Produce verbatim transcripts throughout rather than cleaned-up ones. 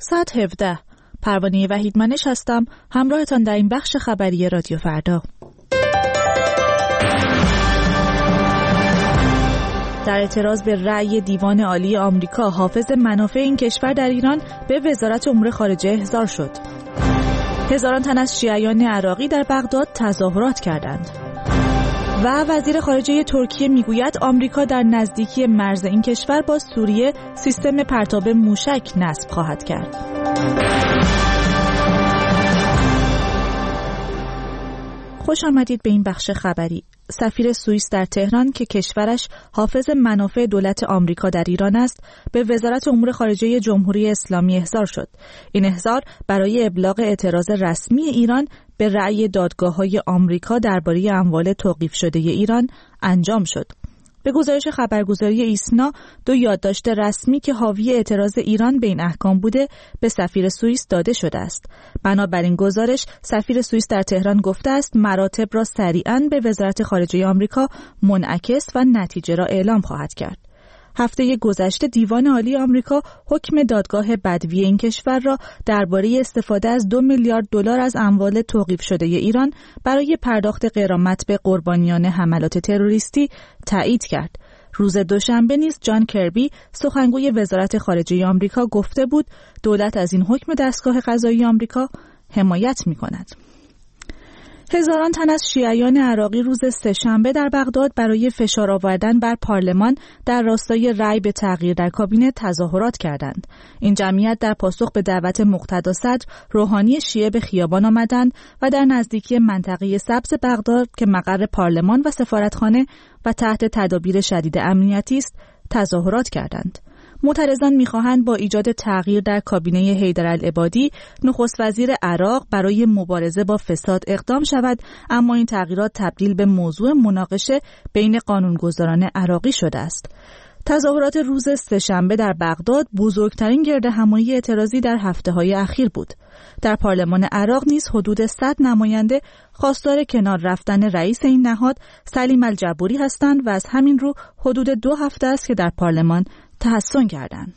ساعت هفده. پروانه وحیدمنش هستم، همراهتان در این بخش خبری رادیو فردا. در اعتراض به رأی دیوان عالی آمریکا، حافظ منافع این کشور در ایران به وزارت امور خارجه احضار شد. هزاران تن از شیعیان عراقی در بغداد تظاهرات کردند. و وزیر خارجه ترکیه میگوید آمریکا در نزدیکی مرز این کشور با سوریه سیستم پرتاب موشک نصب خواهد کرد. خوش آمدید به این بخش خبری. سفیر سوئیس در تهران که کشورش حافظ منافع دولت آمریکا در ایران است، به وزارت امور خارجه جمهوری اسلامی احضار شد. این احضار برای ابلاغ اعتراض رسمی ایران به رأی دادگاه‌های آمریکا درباره اموال توقیف شده ایران انجام شد. به گزارش خبرگزاری ایسنا، دو یادداشت رسمی که حاوی اعتراض ایران به این احکام بوده به سفیر سوئیس داده شده است. بنابراین گزارش، سفیر سوئیس در تهران گفته است مراتب را سریعاً به وزارت خارجه آمریکا منعکس و نتیجه را اعلام خواهد کرد. هفته گذشته دیوان عالی آمریکا حکم دادگاه بدوی این کشور را درباره استفاده از دو میلیارد دلار از اموال توقیف شده ایران برای پرداخت غرامت به قربانیان حملات تروریستی تایید کرد. روز دوشنبه نیز جان کربی، سخنگوی وزارت خارجه آمریکا، گفته بود دولت از این حکم دستگاه قضایی آمریکا حمایت می‌کند. هزاران تن از شیعیان عراقی روز سه‌شنبه در بغداد برای فشار آوردن بر پارلمان در راستای رأی به تغییر در کابینه تظاهرات کردند. این جمعیت در پاسخ به دعوت مقتدا صدر روحانی شیعه به خیابان آمدند و در نزدیکی منطقه سبز بغداد که مقر پارلمان و سفارتخانه و تحت تدابیر شدید امنیتی است تظاهرات کردند. معترضان می‌خواهند با ایجاد تغییر در کابینه حیدرالعبادی نخست وزیر عراق برای مبارزه با فساد اقدام شود، اما این تغییرات تبدیل به موضوع مناقشه بین قانونگذاران عراقی شده است. تظاهرات روز سه‌شنبه در بغداد بزرگترین گردهمایی اعتراضی در هفته‌های اخیر بود. در پارلمان عراق نیز حدود صد نماینده خواستار کنار رفتن رئیس این نهاد سلیم الجبوری هستند و از همین رو حدود دو هفته است که در پارلمان تحصن کردند.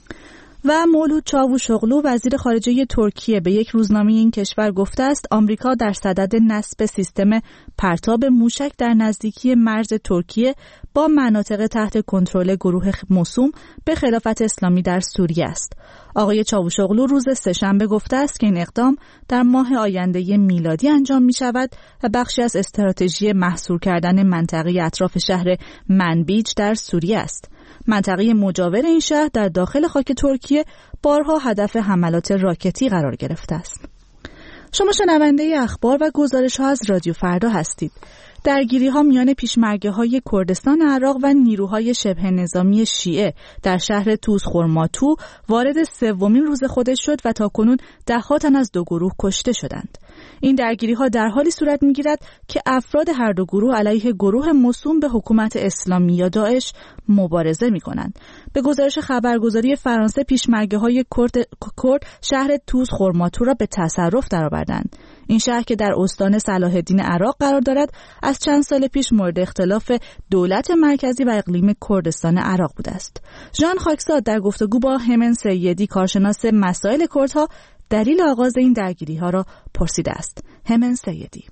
و مولود چاوشوغلو، وزیر خارجه ترکیه، به یک روزنامه این کشور گفته است آمریکا در صدد نصب سیستم پرتاب موشک در نزدیکی مرز ترکیه با مناطق تحت کنترل گروه موسوم به خلافت اسلامی در سوریه است. آقای چاوشوغلو روز سه‌شنبه گفته است که این اقدام در ماه آینده میلادی انجام می شود و بخشی از استراتژی محصور کردن منطقه اطراف شهر منبیج در سوریه است. منطقه مجاور این شهر در داخل خاک ترکیه بارها هدف حملات راکتی قرار گرفته است. شما شنونده اخبار و گزارش ها از رادیو فردا هستید. درگیری ها میان پیشمرگه های کردستان عراق و نیروهای شبه نظامی شیعه در شهر توز خرماتو وارد سومین روز خودش شد و تاکنون ده‌ها تن از دو گروه کشته شدند. این درگیری ها در حالی صورت میگیرد که افراد هر دو گروه علیه گروه موسوم به حکومت اسلامی یا داعش مبارزه می کنند. به گزارش خبرگزاری فرانسه، پیشمرگه های کرد, کرد شهر توز خرماتو را به تصرف درآوردند. این شهر که در استان صلاح الدین عراق قرار دارد از چند سال پیش مورد اختلاف دولت مرکزی و اقلیم کردستان عراق بوده است. ژان خاکزاد در گفتگو با همن سیدی، کارشناس مسائل کردها، دلیل آغاز این درگیری ها را پرسیده است. همن سیدی: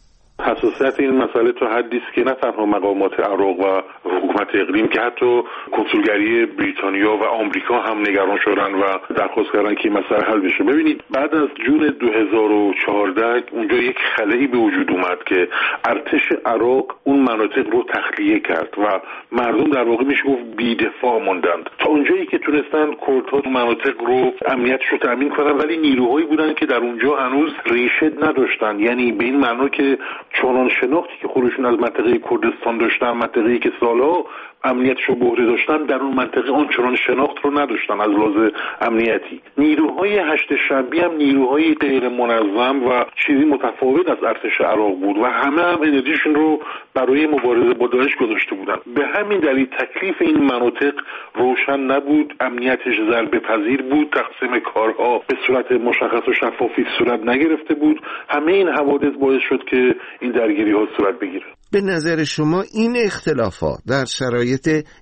حساسیت این مسئله تا حدی است که نه تنها مقامات عراق و حکومت اقلیم که حتی کنسولگری بریتانیا و آمریکا هم نگران شدن و درخواست کردن که این مسئله حل بشه. ببینید، بعد از جون دو هزار و چهارده اونجا یک خلایی به وجود اومد که ارتش عراق اون مناطق رو تخلیه کرد و مردم در واقع میشه گفت بی‌دفاع ماندند تا اونجایی که تونستن کردها مناطق رو امنیتش رو تامین کنن، ولی نیروهایی بودن که در اونجا هنوز ریشه نداشتن، یعنی به این معنا که چنان شناختی که خودشون از منطقه کردستان داشتن، منطقه‌ای که سالها امنیتش رو به عهده داشتن، در اون منطقه آن چنان شناخت رو نداشتن از لحاظ امنیتی. نیروهای هشت شنبه هم نیروهای غیر منظم و چیزی متفاوت از ارتش عراق بود و همه هم انرژیشون رو برای مبارزه با داعش گذاشته بودن. به همین دلیل تکلیف این مناطق روشن نبود، امنیتش ضربه پذیر بود، تقسیم کارها به صورت مشخص و شفافی صورت نگرفته بود. همه این حوادث باعث شد که این درگیری ها صورت بگیره. به نظر شما این اختلافات در شرایط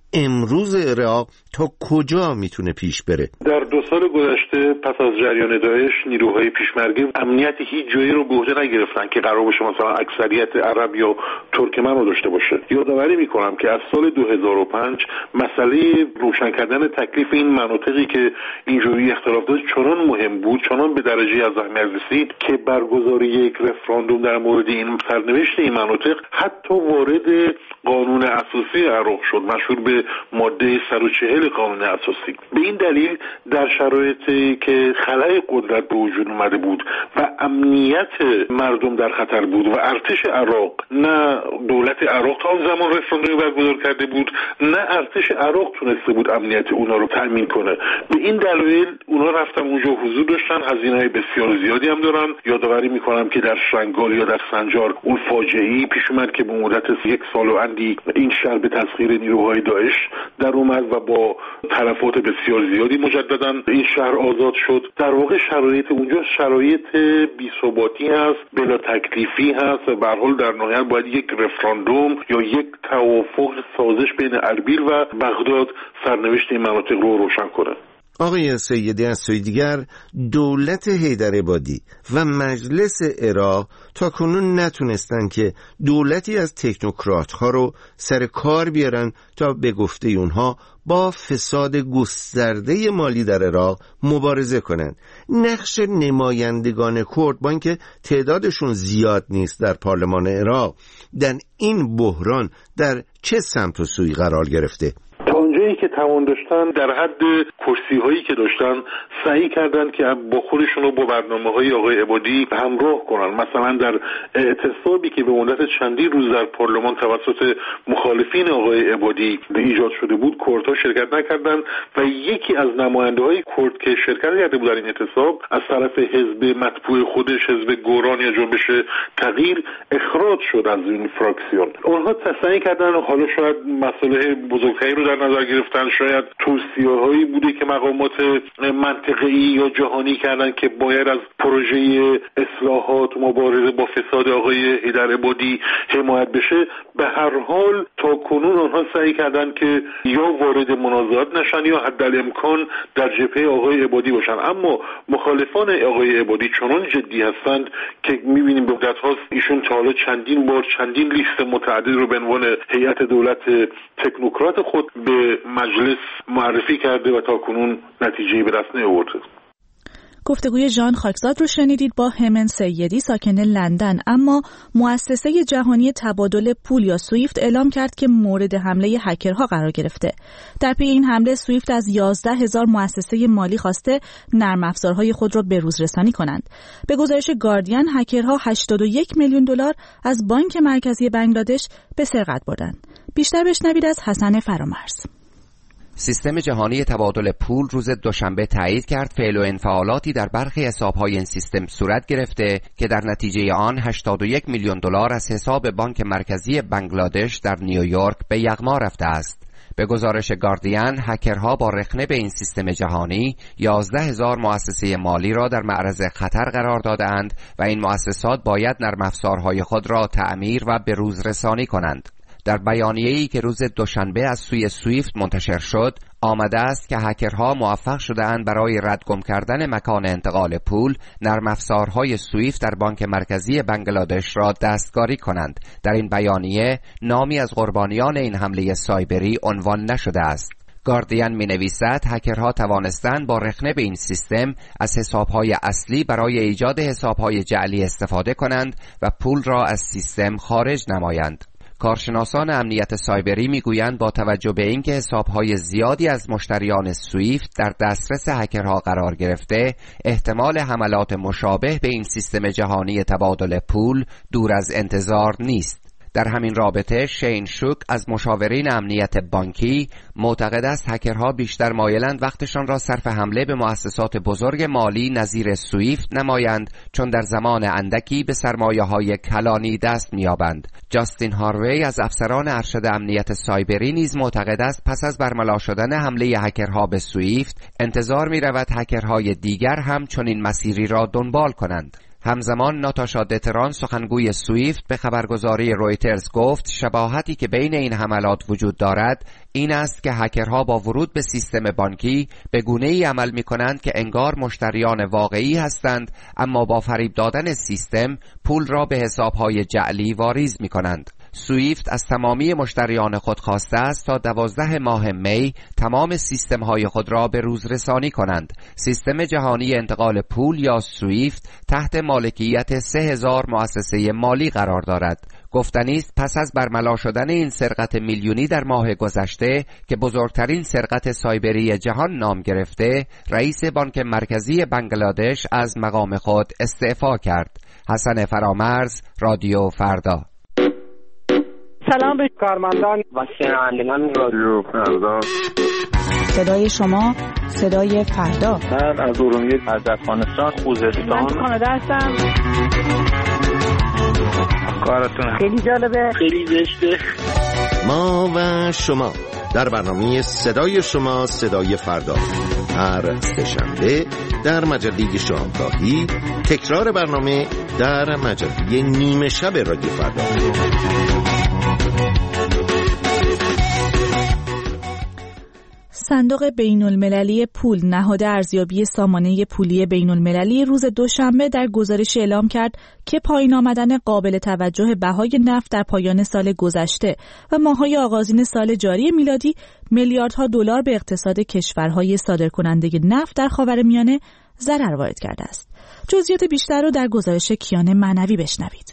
امروز عراق تا کجا میتونه پیش بره؟ در دو سال گذشته پس از جریان داعش نیروهای پیشمرگه امنیت هیچ جایی رو به عهده نگرفتن که قرار باشه مثلا اکثریت عرب یا ترکمن رو داشته باشه. یادآوری میکنم که از سال دو هزار و پنج مسئله روشن کردن تکلیف این مناطقی که اینجوری اختلاف داشت چنان مهم بود، چنان به درجه از اهمیت رسید که برگزاری یک رفراندوم در مورد این سرنوشت این مناطق حتی وارد قانون اساسی عراق شد، مشهور به ماده صد و چهل قانون اساسی. به این دلیل در شرایطی که خلأ قدرت به وجود اومده بود و امنیت مردم در خطر بود و ارتش عراق، نه دولت عراق تا اون زمان رفراندومی برگزار کرده بود، نه ارتش عراق تونسته بود امنیت اونا رو تأمین کنه. به این دلیل اونا رفتن اونجا حضور داشتن، هزینه‌های بسیار زیادی هم دارن. یادآوری میکنم که در شنگال یا در سنجار اون فاجعه‌ای پیش اومد که به مدت یک سال و اندی این شهر به تسخیر نیروهای داعش در اومد و با تلفات بسیار زیادی مجددا این شهر آزاد شد. در واقع شرایط اونجا شرایط بی‌ثباتی هست، بلا تکلیفی هست و به هر حال در نهایت باید یک رفراندوم یا یک توافق سازش بین اربیل و بغداد سرنوشت این مناطق رو روشن کنه. آقای سیدی، از سوی دیگر دولت حیدرعبادی و مجلس عراق تا کنون نتونستن که دولتی از تکنوکرات ها رو سر کار بیارن تا به گفته اونها با فساد گسترده مالی در عراق مبارزه کنند. نقش نمایندگان کرد با اینکه تعدادشون زیاد نیست در پارلمان عراق در این بحران در چه سمت و سوی قرار گرفته؟ اونجایی که توان داشتن در حد کرسی هایی که داشتن سعی کردن که با خودشون رو با برنامه های آقای عبادی همراه کنن. مثلا در اعتصابی که به مدت چندین روز در پارلمان توسط مخالفین آقای عبادی ایجاد شده بود، کردها شرکت نکردن و یکی از نماینده های کرد که شرکت کرده بود در این اعتصاب از طرف حزب مطبوع خودش، حزب گوران یا جنبش تغییر، اخراج شد از این فراکسیون. اونها سعی کردن، حالا شاید مسئله بزرگتری رو در نظر گرفتن، شاید توصیه‌هایی بوده که مقامات منطقه‌ای یا جهانی کردن که باید از پروژه اصلاحات مبارزه با فساد آقای حیدرعبادی حمایت بشه. به هر حال تا کنون آنها سعی کردن که یا وارد منازعات نشن یا حدالامکان در جبهه آقای عبادی باشن. اما مخالفان آقای عبادی چنان جدی هستند که می‌بینیم به مدت هاست ایشون تا حالا چندین بار چندین لیست متعدد رو به عنوان هیئت دولت تکنوکرات خود به مجلس معرفی کرده و تا کنون نتیجه‌ای به دست نیاورده. گفتگوی ژان خاکزاد رو شنیدید با همن سیدی ساکن لندن. اما مؤسسه جهانی تبادل پول یا سویفت اعلام کرد که مورد حمله هکرها قرار گرفته. در پی این حمله سویفت از یازده هزار مؤسسه مالی خواسته نرم افزارهای خود را به روز رسانی کنند. به گزارش گاردین هکرها هشتاد و یک میلیون دلار از بانک مرکزی بنگلادش به سرقت بردند. بیشتر بشنوید از حسن فرامرز. سیستم جهانی تبادل پول روز دوشنبه تایید کرد فعل و انفعالاتی در برخی حساب‌های این سیستم صورت گرفته که در نتیجه آن هشتاد و یک میلیون دلار از حساب بانک مرکزی بنگلادش در نیویورک به یغما رفته است. به گزارش گاردین، هکرها با رخنه به این سیستم جهانی یازده هزار مؤسسه مالی را در معرض خطر قرار دادند و این مؤسسات باید نرم افزارهای خود را تعمیر و به روز رسانی کنند. در بیانیه‌ای که روز دوشنبه از سوی سویفت منتشر شد، آمده است که هکرها موفق شده‌اند برای ردگم کردن مکان انتقال پول، نرم افزارهای سویفت در بانک مرکزی بنگلادش را دستکاری کنند. در این بیانیه نامی از قربانیان این حمله سایبری عنوان نشده است. گاردین می نویسد هکرها توانستند با رخنه به این سیستم از حسابهای اصلی برای ایجاد حسابهای جعلی استفاده کنند و پول را از سیستم خارج نمایند. کارشناسان امنیت سایبری میگویند با توجه به اینکه حسابهای زیادی از مشتریان سویفت در دسترس هکرها قرار گرفته، احتمال حملات مشابه به این سیستم جهانی تبادل پول دور از انتظار نیست. در همین رابطه شین شوک از مشاورین امنیت بانکی معتقد است هکرها بیشتر مایلند وقتشان را صرف حمله به مؤسسات بزرگ مالی نظیر سویفت نمایند، چون در زمان اندکی به سرمایه‌های کلانی دست می‌یابند. جاستین هاروی از افسران ارشد امنیت سایبری نیز معتقد است پس از برملا شدن حمله هکرها به سویفت انتظار می‌رود هکرهای دیگر هم چنین مسیری را دنبال کنند. همزمان ناتاشا دتران سخنگوی سویفت به خبرگزاری رویترز گفت شباهتی که بین این حملات وجود دارد این است که هکرها با ورود به سیستم بانکی به گونه‌ای عمل می‌کنند که انگار مشتریان واقعی هستند، اما با فریب دادن سیستم پول را به حساب‌های جعلی واریز می‌کنند. سویفت از تمامی مشتریان خود خواسته است تا دوازده ماه می تمام سیستم‌های خود را به روز رسانی کنند. سیستم جهانی انتقال پول یا سویفت تحت مالکیت سه هزار مؤسسه مالی قرار دارد. گفتنی است پس از برملا شدن این سرقت میلیونی در ماه گذشته که بزرگترین سرقت سایبری جهان نام گرفته، رئیس بانک مرکزی بنگلادش از مقام خود استعفا کرد. حسن فرامرز، رادیو فردا. سلام به کارمندان و شنوندگان رادیو فردا. صدای شما، صدای فردا. من از ارومیه، از افغانستان، خوزستان. من کانادا هستم. کارتون خیلی جالبه، خیلی زشته. ما و شما در برنامه صدای شما، صدای فردا، هر سه‌شنبه در مجله شامگاهی، تکرار برنامه در مجله نیمه شب رادیو فردا. صندوق بین المللی پول نهاد ارزیابی سامانه پولی بین المللی روز دوشنبه در گزارش اعلام کرد که پایین آمدن قابل توجه بهای نفت در پایان سال گذشته و ماه‌های آغازین سال جاری میلادی میلیاردها دلار به اقتصاد کشورهای صادرکننده نفت در خاورمیانه ضرر وارد کرده است. جزئیات بیشتر رو در گزارش کیان معنوی بشنوید.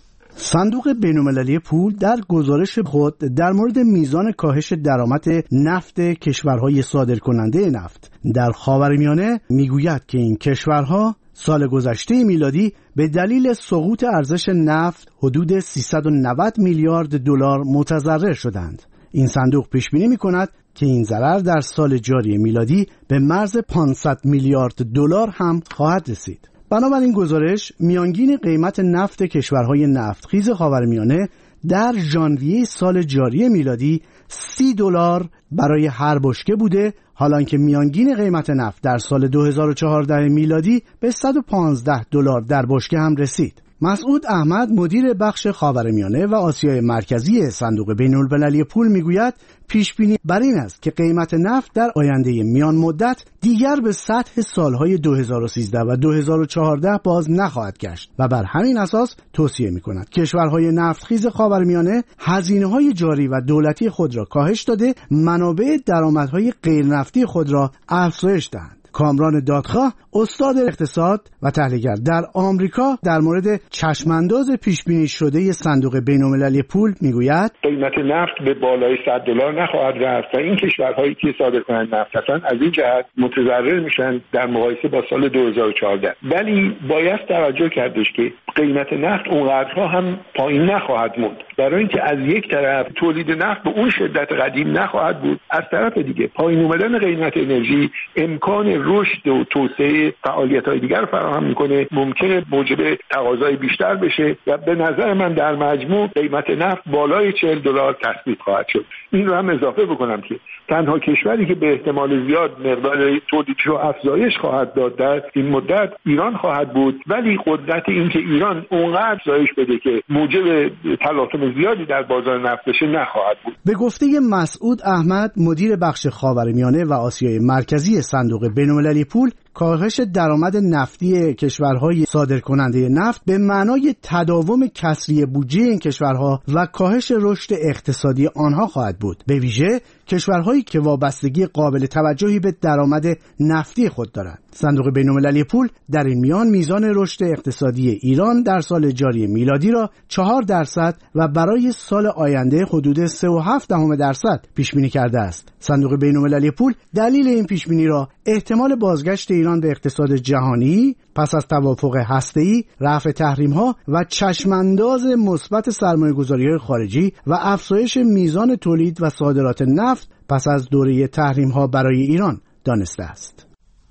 صندوق بین‌المللی پول در گزارش خود در مورد میزان کاهش درآمد نفت کشورهای صادرکننده نفت در خاورمیانه میگوید که این کشورها سال گذشته میلادی به دلیل سقوط ارزش نفت حدود سیصد و نود میلیارد دلار متضرر شدند. این صندوق پیش بینی می‌کند که این ضرر در سال جاری میلادی به مرز پانصد میلیارد دلار هم خواهد رسید. بنابراین گزارش میانگین قیمت نفت کشورهای نفتخیز خاورمیانه در ژانویه سال جاری میلادی سی دلار برای هر بشکه بوده، حالان که میانگین قیمت نفت در سال دو هزار و چهارده میلادی به صد و پانزده دلار در بشکه هم رسید. مسعود احمد مدیر بخش خاورمیانه و آسیای مرکزی صندوق بین‌المللی پول میگوید پیش بینی بر این است که قیمت نفت در آینده میان مدت دیگر به سطح سالهای دو هزار و سیزده و دو هزار و چهارده باز نخواهد گشت و بر همین اساس توصیه میکند کشورهای نفتخیز خاورمیانه هزینه‌های جاری و دولتی خود را کاهش داده، منابع درآمدهای غیر نفتی خود را افزایش دهند. کامران دادخواه استاد اقتصاد و تحلیلگر در آمریکا در مورد چشمانداز پیش بینی شده صندوق بین‌المللی پول میگوید قیمت نفت به بالای صد دلار نخواهد رفت و این کشورهایی که صادرکننده نفت هستند از این جهت متضرر میشن در مقایسه با سال دو هزار و چهارده. ولی باید توجه کردش که قیمت نفت اونقدرها هم پایین نخواهد موند، برای اینکه از یک طرف تولید نفت به اون شدت قدیم نخواهد بود، از طرف دیگه پایین اومدن قیمت انرژی امکان رشد و توسعه فعالیت‌های دیگر فراهم می‌کنه، ممکنه موجب تقاضای بیشتر بشه و به نظر من در مجموع قیمت نفت بالای چهل دلار تثبیت خواهد شد. این رو هم اضافه بکنم که تنها کشوری که به احتمال زیاد مقدار تولیدش رو افزایش خواهد داد در این مدت ایران خواهد بود، ولی قدرت این که ایران اونقدر افزایش بده که موجب تلاطم زیادی در بازار نفت بشه نخواهد بود. به گفته مسعود احمد مدیر بخش خاورمیانه و آسیای مرکزی صندوق بین‌المللی پول، کاهش درآمد نفتی کشورهای صادرکننده نفت به معنای تداوم کسری بودجه این کشورها و کاهش رشد اقتصادی آنها خواهد بود، به ویژه کشورهایی که وابستگی قابل توجهی به درآمد نفتی خود دارند. صندوق بین‌المللی پول در این میان میزان رشد اقتصادی ایران در سال جاری میلادی را چهار درصد و برای سال آینده حدود سه و هفت دهم درصد پیش بینی کرده است. صندوق بین‌المللی پول دلیل این پیش بینی را احتمال بازگشت ایران به اقتصاد جهانی پس از توافق هسته‌ای، رفع تحریم‌ها و چشمانداز مثبت سرمایه‌گذاری‌های خارجی و افزایش میزان تولید و صادرات نفت پس از دوره تحریم‌ها برای ایران دانسته است.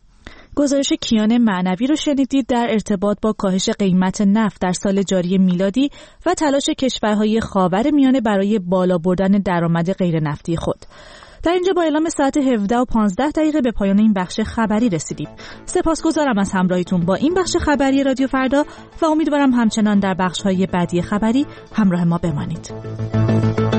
گزارش کیان معنوی رو شنیدید در ارتباط با کاهش قیمت نفت در سال جاری میلادی و تلاش کشورهای خاورمیانه برای بالا بردن درآمد غیر نفتی خود. در اینجا با اعلام ساعت هفده و پانزده دقیقه به پایان این بخش خبری رسیدیم. سپاسگزارم از همراهیتون با این بخش خبری رادیو فردا و امیدوارم همچنان در بخش‌های بعدی خبری همراه ما بمانید.